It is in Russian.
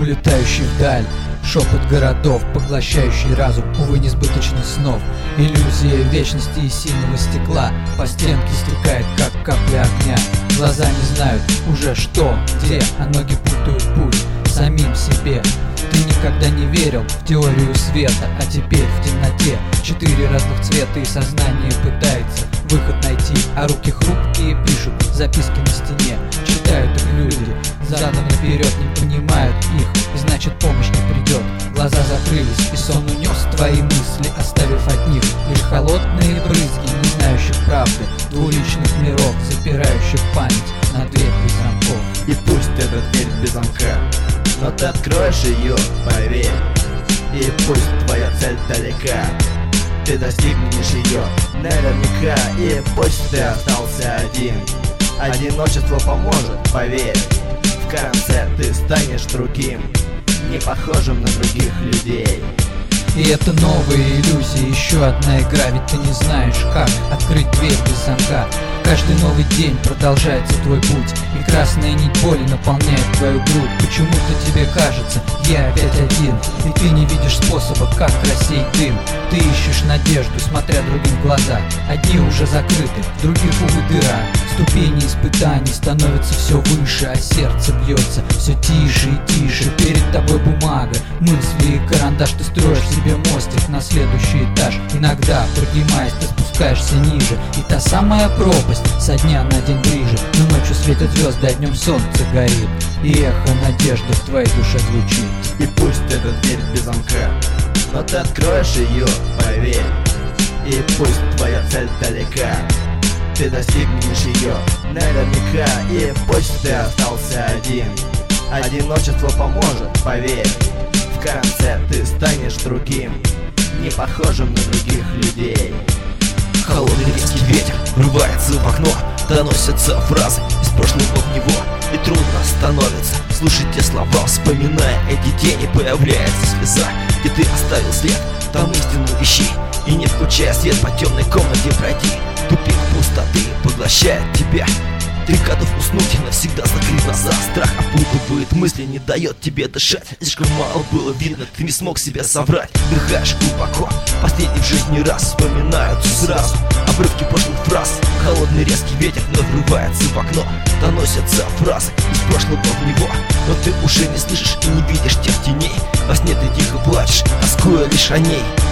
улетающий вдаль. Шепот городов, поглощающий разум, увы, несбыточных снов. Иллюзия вечности и синего стекла по стенке стекает, как капля огня. Глаза не знают уже что, где, а ноги путают путь самим себе. Ты никогда не верил в теорию света, а теперь в темноте 4 разных цвета, и сознание пытается выход найти, а руки хрупкие пишут записки на стене. Читают их люди, задом наперед, не понимают их, и значит помощь не придет. Глаза закрылись, и сон унес твои мысли, оставив от них лишь холодные брызги не знающих правды, двуличных миров, запирающих память на дверь без замков. И пусть эта дверь без замка, но ты откроешь ее, поверь. И пусть твоя цель далека, ты достигнешь ее наверняка. И пусть ты остался один, одиночество поможет, поверь. В конце ты станешь другим, не похожим на других людей. И это новые иллюзии, еще одна игра, ведь ты не знаешь, как открыть дверь без замка. Каждый новый день продолжается твой путь, и красная нить боли наполняет твою грудь. Почему-то тебе кажется, я опять один, и ты не видишь способа, как рассеять дым. Ты ищешь надежду, смотря другим в глаза. Одни уже закрыты, других, увы, дыра. Ступени испытаний становятся все выше, а сердце бьется все тише и тише. Перед тобой бумага, мысли и карандаш. Ты строишь себе мостик на следующий этаж. Иногда, поднимаясь, ты спускаешься ниже, и та самая пропасть со дня на день ближе. Но ночью светят звезды, а днем солнце горит, и эхо надежды в твоей душе звучит. И пусть эта дверь без замка, но ты откроешь ее, поверь. И пусть твоя цель далека, ты достигнешь ее наверняка. И пусть ты остался один, одиночество поможет, поверь. В конце ты станешь другим, не похожим на других людей. Холодный резкий ветер врывается в окно, доносятся фразы из прошлого в него, и трудно становится слушать те слова. Вспоминая эти тени, появляется слеза. Где ты оставил след, там истину ищи, и не включая свет, по темной комнате пройди. Тупик пустоты поглощает тебя, ты готов уснуть и навсегда закрыть глаза. Страх опутывает мысли, не дает тебе дышать. Слишком мало было видно, ты не смог себя соврать. Дыхаешь глубоко, последний в жизни раз. Вспоминаются сразу обрывки прошлых фраз. Холодный резкий ветер вновь врывается в окно, доносятся фразы из прошлого в него. Но ты уже не слышишь и не видишь тех теней. Во сне ты тихо плачешь, тоскуя лишь о ней.